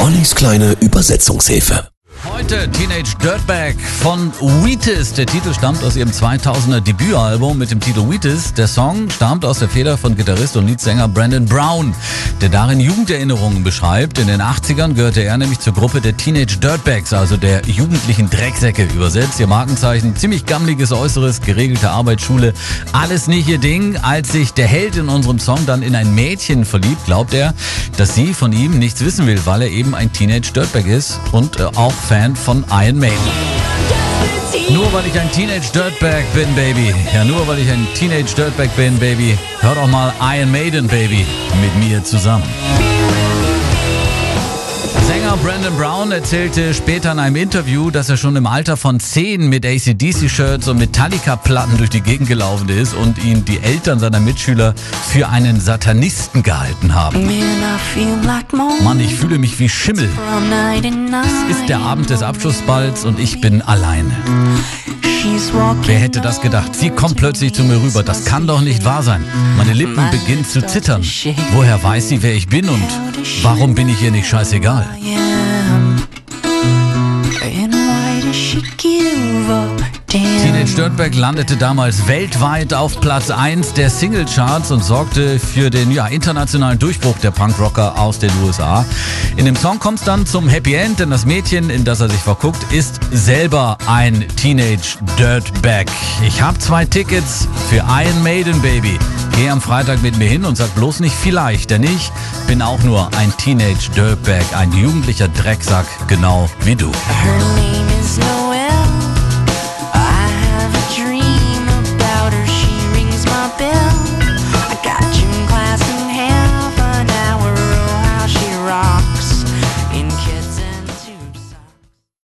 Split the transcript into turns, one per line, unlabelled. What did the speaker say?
Ollis kleine Übersetzungshilfe.
Heute Teenage Dirtbag von Wheatus. Der Titel stammt aus ihrem 2000er Debütalbum mit dem Titel Wheatus. Der Song stammt aus der Feder von Gitarrist und Leadsänger Brandon Brown, der darin Jugenderinnerungen beschreibt. In den 80ern gehörte er nämlich zur Gruppe der Teenage Dirtbags, also der jugendlichen Drecksäcke übersetzt. Ihr Markenzeichen, ziemlich gammeliges Äußeres, geregelte Arbeitsschule, alles nicht ihr Ding. Als sich der Held in unserem Song dann in ein Mädchen verliebt, glaubt er, dass sie von ihm nichts wissen will, weil er eben ein Teenage Dirtbag ist und auch Fan von Iron Maiden. Nur weil ich ein Teenage Dirtbag bin, Baby. Ja, nur weil ich ein Teenage Dirtbag bin, Baby. Hör doch mal Iron Maiden, Baby, mit mir zusammen. Sänger Brandon Brown erzählte später in einem Interview, dass er schon im Alter von 10 mit AC/DC-Shirts und Metallica-Platten durch die Gegend gelaufen ist und ihn die Eltern seiner Mitschüler für einen Satanisten gehalten haben. Mann, ich fühle mich wie Schimmel. Es ist der Abend des Abschlussballs und ich bin alleine. Wer hätte das gedacht? Sie kommt plötzlich zu mir rüber. Das kann doch nicht wahr sein. Meine Lippen beginnen zu zittern. Woher weiß sie, wer ich bin und warum bin ich ihr nicht scheißegal? Teenage Dirtbag landete damals weltweit auf Platz 1 der Singlecharts und sorgte für den internationalen Durchbruch der Punkrocker aus den USA. In dem Song kommt es dann zum Happy End, denn das Mädchen, in das er sich verguckt, ist selber ein Teenage Dirtbag. Ich habe 2 Tickets für Iron Maiden, Baby. Geh am Freitag mit mir hin und sag bloß nicht vielleicht, denn ich bin auch nur ein Teenage Dirtbag, ein jugendlicher Drecksack, genau wie du.